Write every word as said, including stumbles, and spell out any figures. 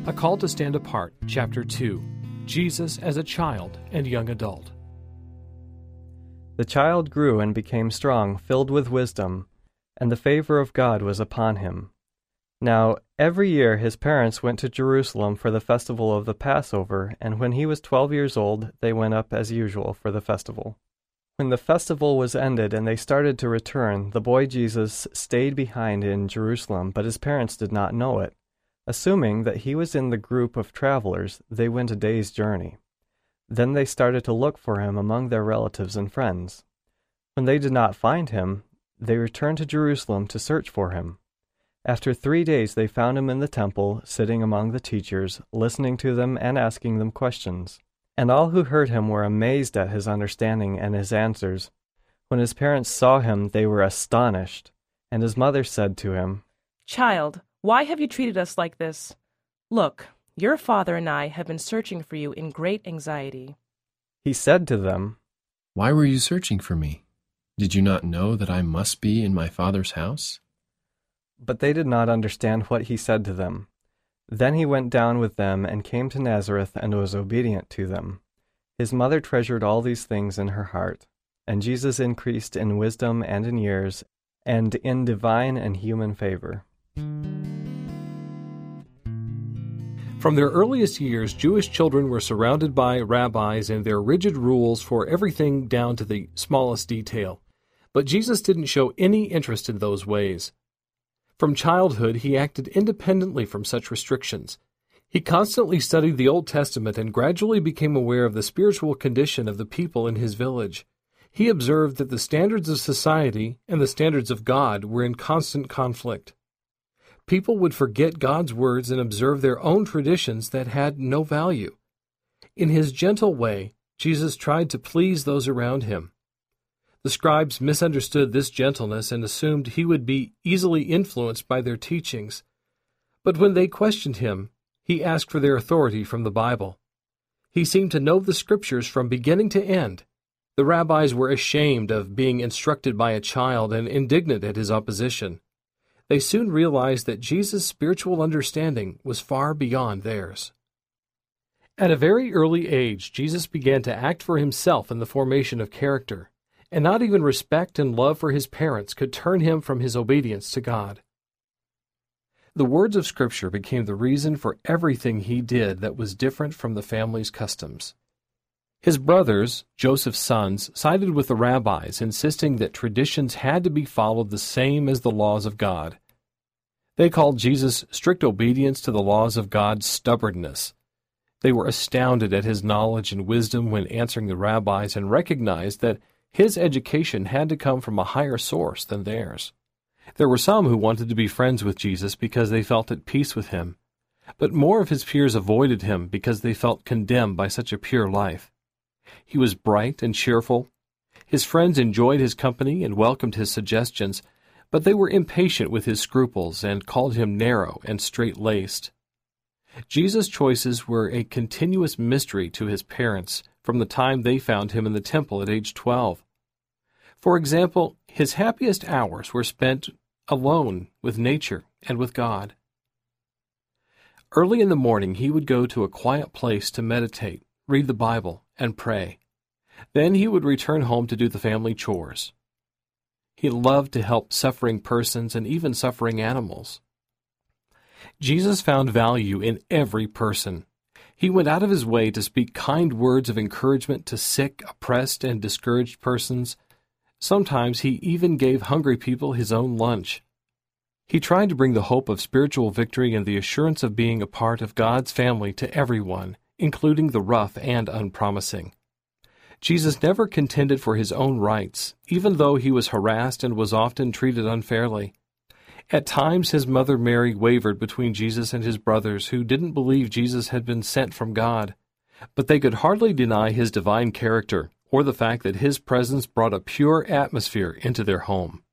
A Call to Stand Apart, Chapter two, Jesus as a Child and Young Adult. The child grew and became strong, filled with wisdom, and the favor of God was upon him. Now every year his parents went to Jerusalem for the festival of the Passover, and when he was twelve years old, they went up as usual for the festival. When the festival was ended and they started to return, the boy Jesus stayed behind in Jerusalem, but his parents did not know it. Assuming that he was in the group of travelers, they went a day's journey. Then they started to look for him among their relatives and friends. When they did not find him, they returned to Jerusalem to search for him. After three days they found him in the temple, sitting among the teachers, listening to them and asking them questions. And all who heard him were amazed at his understanding and his answers. When his parents saw him, they were astonished. And his mother said to him, "Child, why have you treated us like this? Look, your father and I have been searching for you in great anxiety." He said to them, "Why were you searching for me? Did you not know that I must be in my Father's house?" But they did not understand what he said to them. Then he went down with them and came to Nazareth and was obedient to them. His mother treasured all these things in her heart. And Jesus increased in wisdom and in years, and in divine and human favor. From their earliest years, Jewish children were surrounded by rabbis and their rigid rules for everything down to the smallest detail. But Jesus didn't show any interest in those ways. From childhood, he acted independently from such restrictions. He constantly studied the Old Testament and gradually became aware of the spiritual condition of the people in his village. He observed that the standards of society and the standards of God were in constant conflict. People would forget God's words and observe their own traditions that had no value. In his gentle way, Jesus tried to please those around him. The scribes misunderstood this gentleness and assumed he would be easily influenced by their teachings. But when they questioned him, he asked for their authority from the Bible. He seemed to know the Scriptures from beginning to end. The rabbis were ashamed of being instructed by a child and indignant at his opposition. They soon realized that Jesus' spiritual understanding was far beyond theirs. At a very early age, Jesus began to act for himself in the formation of character, and not even respect and love for his parents could turn him from his obedience to God. The words of Scripture became the reason for everything he did that was different from the family's customs. His brothers, Joseph's sons, sided with the rabbis, insisting that traditions had to be followed the same as the laws of God. They called Jesus' strict obedience to the laws of God stubbornness. They were astounded at his knowledge and wisdom when answering the rabbis and recognized that his education had to come from a higher source than theirs. There were some who wanted to be friends with Jesus because they felt at peace with him, but more of his peers avoided him because they felt condemned by such a pure life. He was bright and cheerful. His friends enjoyed his company and welcomed his suggestions, but they were impatient with his scruples and called him narrow and straight-laced. Jesus' choices were a continuous mystery to his parents from the time they found him in the temple at age twelve. For example, his happiest hours were spent alone with nature and with God. Early in the morning, he would go to a quiet place to meditate, read the Bible, and pray. Then he would return home to do the family chores. He loved to help suffering persons and even suffering animals. Jesus found value in every person. He went out of his way to speak kind words of encouragement to sick, oppressed, and discouraged persons. Sometimes he even gave hungry people his own lunch. He tried to bring the hope of spiritual victory and the assurance of being a part of God's family to everyone, including the rough and unpromising. Jesus never contended for his own rights, even though he was harassed and was often treated unfairly. At times his mother Mary wavered between Jesus and his brothers, who didn't believe Jesus had been sent from God. But they could hardly deny his divine character, or the fact that his presence brought a pure atmosphere into their home.